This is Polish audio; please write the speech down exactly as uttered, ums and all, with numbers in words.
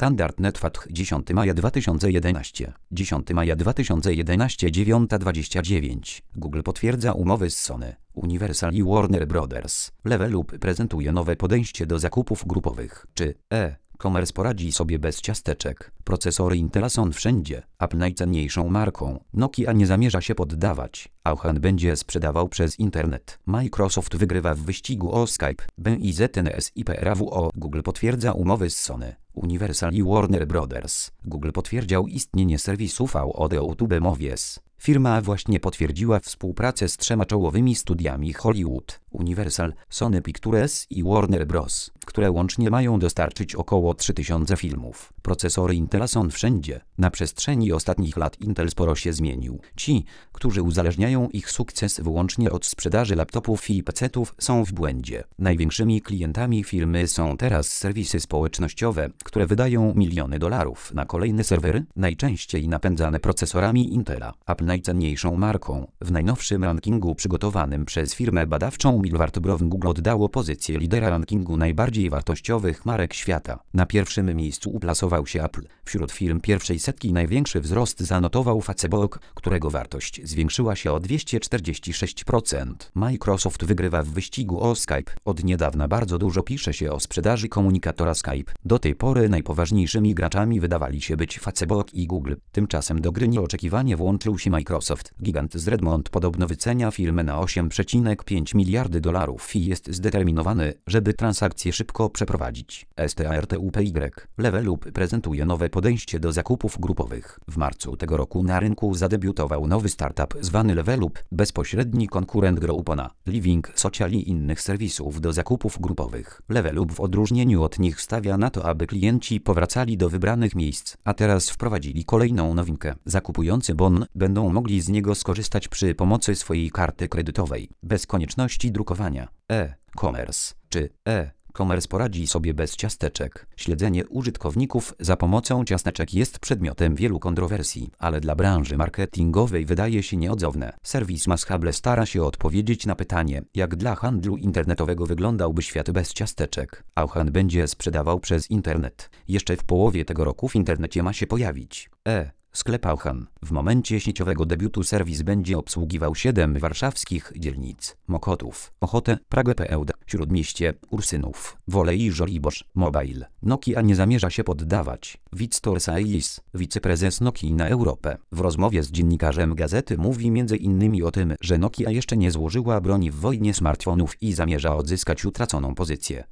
Standard Netfatch dziesiątego maja dwa tysiące jedenastego. dziesiątego maja dwa tysiące jedenastego dziewiąta dwadzieścia dziewięć. Google potwierdza umowy z Sony, Universal i Warner Brothers. Level Up prezentuje nowe podejście do zakupów grupowych. Czy e-commerce poradzi sobie bez ciasteczek? Procesory Intela są wszędzie. Apple najcenniejszą marką. Nokia nie zamierza się poddawać. Auchan będzie sprzedawał przez internet. Microsoft wygrywa w wyścigu o Skype. B I Z N S I P R A W O. Google potwierdza umowy z Sony, Universal i Warner Brothers. Google potwierdził istnienie serwisu V O D YouTube Movies. Firma właśnie potwierdziła współpracę z trzema czołowymi studiami Hollywood, Universal, Sony Pictures i Warner Bros., które łącznie mają dostarczyć około trzy tysiące filmów. Procesory Intela są wszędzie. Na przestrzeni ostatnich lat Intel sporo się zmienił. Ci, którzy uzależniają ich sukces wyłącznie od sprzedaży laptopów i pecetów, są w błędzie. Największymi klientami firmy są teraz serwisy społecznościowe, które wydają miliony dolarów na kolejne serwery, najczęściej napędzane procesorami Intela. Apple najcenniejszą marką. W najnowszym rankingu przygotowanym przez firmę badawczą Millward Brown Google oddało pozycję lidera rankingu najbardziej wartościowych marek świata. Na pierwszym miejscu uplasował się Apple. Wśród firm pierwszej setki największy wzrost zanotował Facebook, którego wartość zwiększyła się o dwieście czterdzieści sześć procent. Microsoft wygrywa w wyścigu o Skype. Od niedawna bardzo dużo pisze się o sprzedaży komunikatora Skype. Do tej pory najpoważniejszymi graczami wydawali się być Facebook i Google. Tymczasem do gry nieoczekiwanie włączył się Microsoft. Gigant z Redmond podobno wycenia firmę na osiem przecinek pięć miliardy dolarów i jest zdeterminowany, żeby transakcję szybko przeprowadzić. StartUpy. Level Up prezentuje nowe podejście do zakupów grupowych. W marcu tego roku na rynku zadebiutował nowy startup zwany Level Up, bezpośredni konkurent Groupona, Living Social i innych serwisów do zakupów grupowych. Level Up w odróżnieniu od nich stawia na to, aby klienci powracali do wybranych miejsc, a teraz wprowadzili kolejną nowinkę. Zakupujący bon będą mogli z niego skorzystać przy pomocy swojej karty kredytowej, bez konieczności drukowania. E-commerce. Czy e-commerce poradzi sobie bez ciasteczek? Śledzenie użytkowników za pomocą ciasteczek jest przedmiotem wielu kontrowersji, ale dla branży marketingowej wydaje się nieodzowne. Serwis Mashable stara się odpowiedzieć na pytanie, jak dla handlu internetowego wyglądałby świat bez ciasteczek. Auchan będzie sprzedawał przez internet. Jeszcze w połowie tego roku w internecie ma się pojawić e Sklep Auchan. W momencie sieciowego debiutu serwis będzie obsługiwał siedem warszawskich dzielnic: Mokotów, Ochotę, Pragę, P L D, Śródmieście, Ursynów, Wolę i Żoliborz. Mobile. Nokia nie zamierza się poddawać. Wiktor Sailis, wiceprezes Nokii na Europę, w rozmowie z dziennikarzem gazety mówi między innymi o tym, że Nokia jeszcze nie złożyła broni w wojnie smartfonów i zamierza odzyskać utraconą pozycję.